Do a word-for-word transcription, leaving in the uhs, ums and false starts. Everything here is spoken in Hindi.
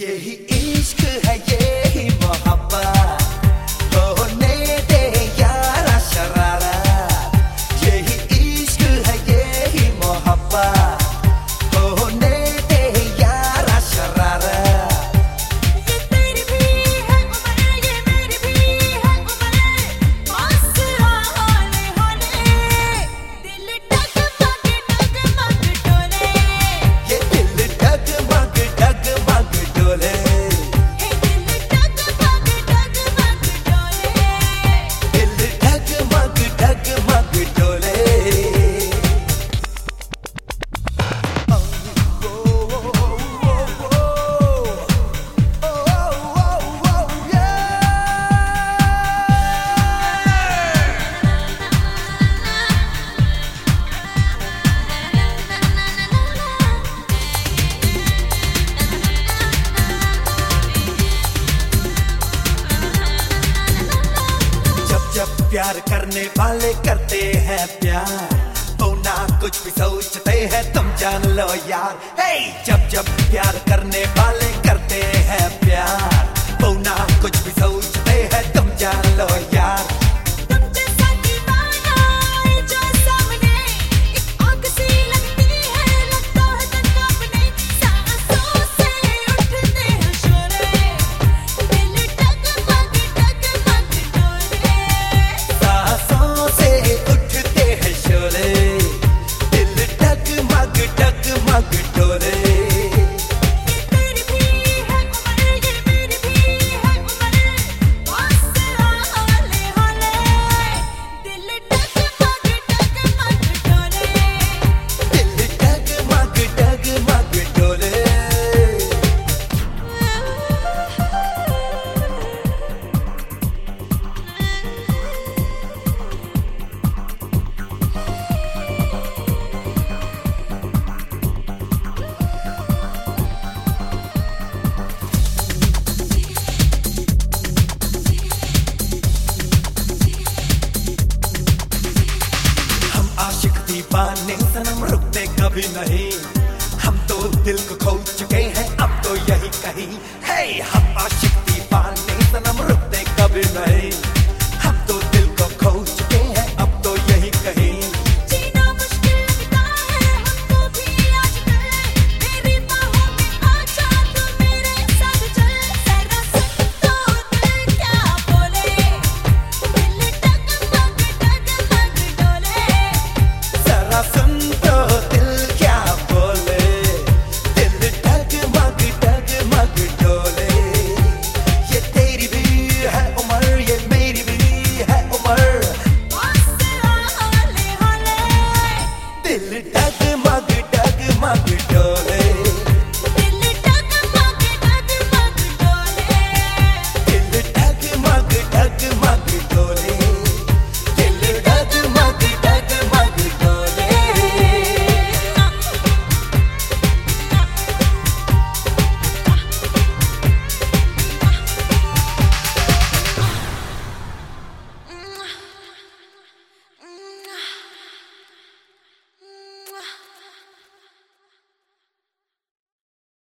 यही इश्क है, यही मोहब्बत, होने दे यारा शरारत। यही इश्क है, यही मोहब्बत, होने दे यारा शरारत। ये तेरी भी है उम्र, ये मेरी भी है उम्र, पास आ होने होने, दिल डगमग डगमग डोले। ये दिल डगमग डगमग डोले, दिल डगमग डगमग दिल डगमग डगमग डोले। ओ, ओ, ओ, ओ, ओ, ओ, ओ, yeah! जब जब प्यार करने वाले करते हैं प्यार, तो ना कुछ भी सोचते हैं तुम जान लो यार। हे जब जब प्यार करने वाले करते हैं प्यार, तो ना कुछ भी सोचते हैं तुम जान लो यार। तुम जैसा दीवाना है जो सामने, एक आग सी लगती है, लगता है तन कांपने, सांसों से उठते हैं शोरे, दिल डगमग डगमग डोले। सांसों से उठते हैं शोले, दिल डगमग डगमग डोले। ये तेरी भी है उम्र, ये मेरी भी है उम्र, पास आ होले होले, दिल डगमग डगमग डोले। दिल डगमग डगमग डोले। हम आशिक दीवाने सनम रुकते कभी नहीं, हम तो दिल को खो चुके हैं अब तो यही कहीं। हे हम आशिक दीवाने सनम रुकते कभी नहीं।